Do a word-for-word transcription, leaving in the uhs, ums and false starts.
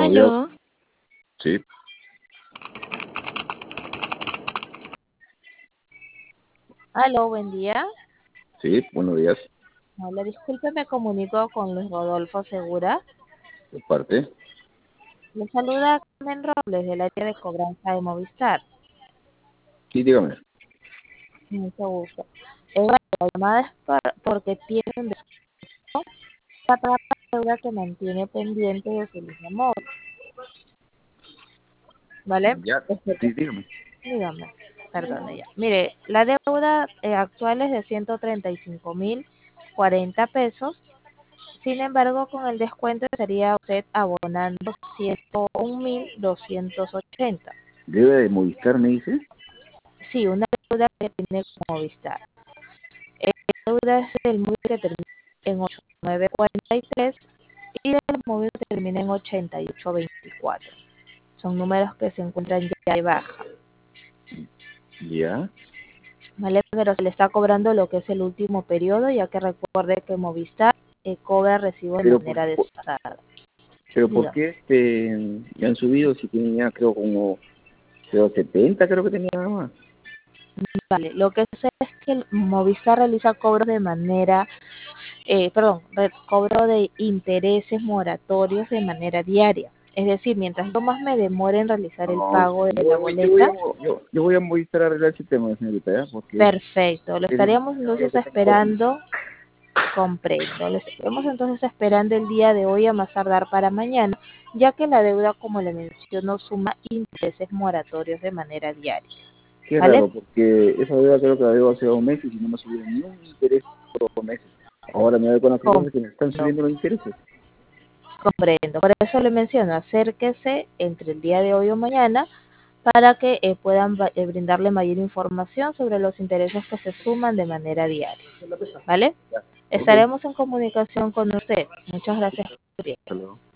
Buenos días. Aló, Sí, Aló, buen día. sí, buenos días. Hola, disculpe, me comunico con Luis Rodolfo Segura. De parte. Le saluda Carmen Robles del área de cobranza de Movistar. Sí, dígame. Mucho gusto. Eh, bueno, la llamada es por- porque tiene un descuento para pagar la deuda que mantiene pendiente de su línea móvil. ¿Vale? Ya, Este, sí, dígame. dígame, perdone ya. Mire, la deuda eh, actual es de ciento treinta y cinco mil cuarenta pesos. Sin embargo, con el descuento estaría usted abonando ciento un mil doscientos ochenta. ¿Debe de Movistar, me dice? Sí, una deuda que tiene como Movistar. La deuda es del móvil que termina en ochenta y nueve cuarenta y tres y del móvil que termina en ochenta y ocho veinticuatro. Son números que se encuentran ya de baja. Ya. ¿Vale? Pero se le está cobrando lo que es el último periodo, ya que recuerde que Movistar eh, cobra recibo de Pero por, manera por- desfasada. pero ¿por Diga. qué este, ya han subido si tenía, creo, como, creo, setenta, creo que tenía nada más? Vale, lo que sé es que el Movistar realiza cobros de manera, eh, perdón, re- cobro de intereses moratorios de manera diaria. Es decir, mientras yo más me demore en realizar el No, pago de yo, la voy- yo, voy a, boleta, yo, yo voy a Movistar a arreglar ese tema, señorita, ¿ya? Porque perfecto. Lo es demasiado estaríamos lo entonces que tengo ahorita. esperando, comprendo. Lo estaríamos entonces esperando el día de hoy a más tardar para mañana, ya que la deuda, como le menciono, suma intereses moratorios de manera diaria. Qué ¿Vale? raro, porque esa deuda creo que la debo hace dos meses y no me ha subido ni un interés por dos meses. Ahora me doy con la frecuencia que me están Comprendo. subiendo los intereses. Comprendo, por eso le menciono, acérquese entre el día de hoy o mañana para que eh, puedan ba- eh, brindarle mayor información sobre los intereses que se suman de manera diaria. ¿Vale? Ya. Ok. Estaremos en comunicación con usted. Muchas gracias por su tiempo. Hasta luego.